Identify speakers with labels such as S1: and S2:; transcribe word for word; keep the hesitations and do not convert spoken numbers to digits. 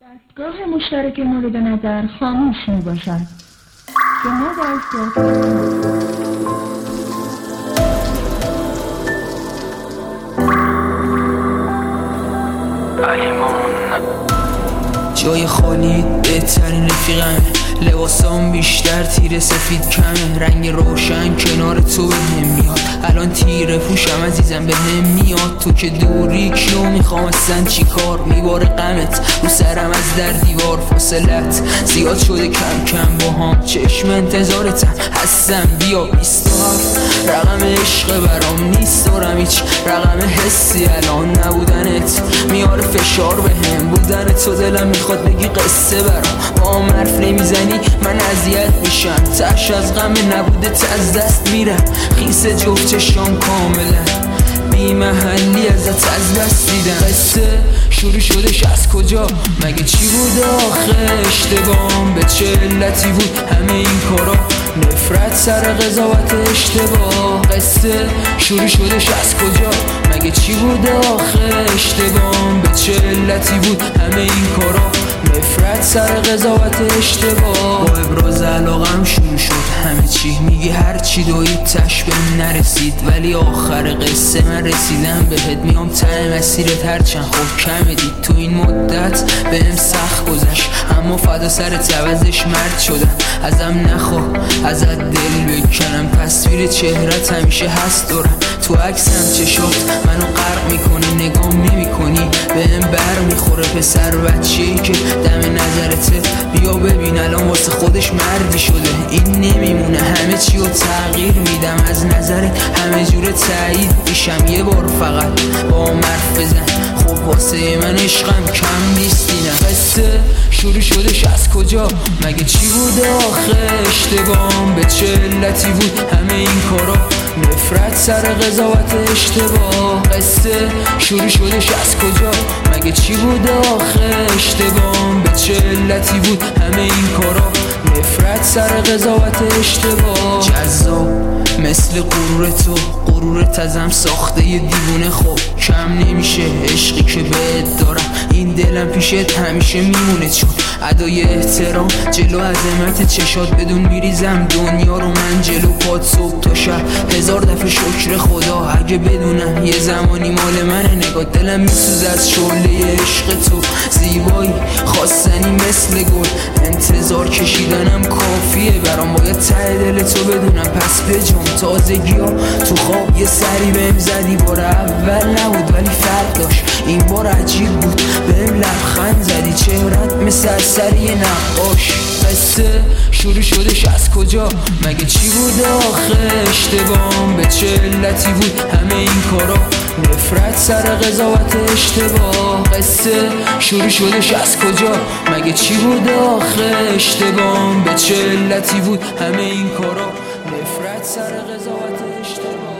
S1: دستگاه مشترک مورد نظر خاموش می باشد که ما در
S2: جای خالی بهترین رفیقم، لباسام بیشتر تیره سفید کمه، رنگ روشن کنار تو به هم میاد، الان تیره پوشم عزیزم به هم میاد، تو که دوری کیو میخوام اصلا چی کار، میباره غمت رو سرم از در دیوار، فاصلت زیاد شده کم کم با هم، چشم انتظارتم هستم بیا بیست و هفت، رقم عشق برام نیست دارم هیچ رقم حسی، الان نبودنت میاره فشار به هم، بودن تو دلم میخواد بگی قصه برام، با هم حرف نمیزنی من اذیت میشم، تش از غم نبودت از دست میرم، خیس جفت چشام کاملا بی محلی ازت از دست دیدم، قصه شروع شدش از کجا مگه چی بود آخه، اشتباهم به چه علتی بود همه این کارا، نفرت سر قضاوت اشتباه، قصه شروع شدش از کجا مگه چی بود آخه، اشتباهم به چه علتی بود همه این کارا، نفرت سر قضاوت اشتباه، با ابراز علاقم شروع شد همه چی، میگی هر چی دوید تش بهم نرسید، ولی آخر قصه من رسیدم بهت، میام ته مسیرت هرچند خوب کمه دید، تو این مدت بهم سخت گذشت اما فدا سرت عوضش مرد شدم، ازم نخوا ازت دل بکنم، تصویر چهرت همیشه هست دارم، تو عکسم چشات منو غرق میکنه، نگام نمیکنی بهم بر میخوره، پسر بچه‌ای که دم نظرته بیا ببین الان واسه خودش مردی شده، این نمیمونه همه چی رو تغییر میدم، از نظرت همه جور تایید میشم، یه بار فقط با هم حرف بزن، خب واسه من عشقم کم نیست اینم، قصه شروع شدش از کجا مگه چی بود آخه، اشتباهم به چه علتی بود همه این کارا، نفرت سر قضاوت اشتباه، قصه شروع شدش از کجا مگه چی بود آخه، اشتباهم به چه علتی بود همه این کارا، نفرت سر قضاوت اشتباه، جذاب مثل غرور تو، غرورت ازم ساخته یه دیوونه، خب کم نمیشه عشقی که بهت دارم، این دلم پیشت همیشه میمونه، چون ادای احترام جلو عظمت چشات بدون میریزم دنیا رو من جلو پات، صبح تا شب هزار دفعه شکر خدا، اگه بدونم یه زمانی مال منه، نگاه دلم میسوزه از شعله عشق تو، زیبایی خواستنی مثل گل، انتظار کشیدنم کافیه برام، باید ته دل تو بدونم پس بجام، تازگی ها تو خواب یه سری بهم زدی، بار اول نبود ولی فرق داشت این بار عجیب بود، بهم لبخند زدی چهرت مثل اثری نقاش، قصه شروع شدش از کجا مگه چی بود آخه، اشتباهم به چه علتی بود همه این کارا، نفرت سر قضاوت اشتباه، قصه شروع شدش از کجا مگه چی بود آخه، اشتباهم به چه علتی بود همه این کارا، نفرت سر قضاوت اشتباه.